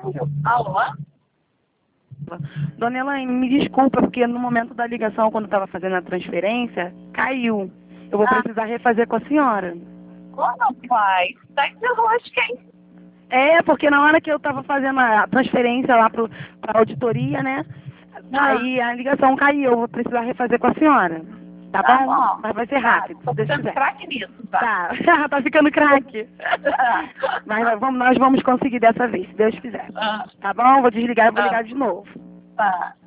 Alô? Dona Elaine, me desculpa, porque no momento da ligação, quando eu estava fazendo a transferência, caiu. Eu vou precisar refazer com a senhora. Como, pai? Tá de rosca, hein? É, porque na hora que eu estava fazendo a transferência lá para a auditoria, né? Aí a ligação caiu, eu vou precisar refazer com a senhora. Tá bom? Mas vai ser rápido, Tô se Deus ficando quiser. craque nisso, tá? Tá, tá ficando craque. Mas nós vamos conseguir dessa vez, se Deus quiser. Tá bom? Vou desligar e vou ligar de novo. Tá.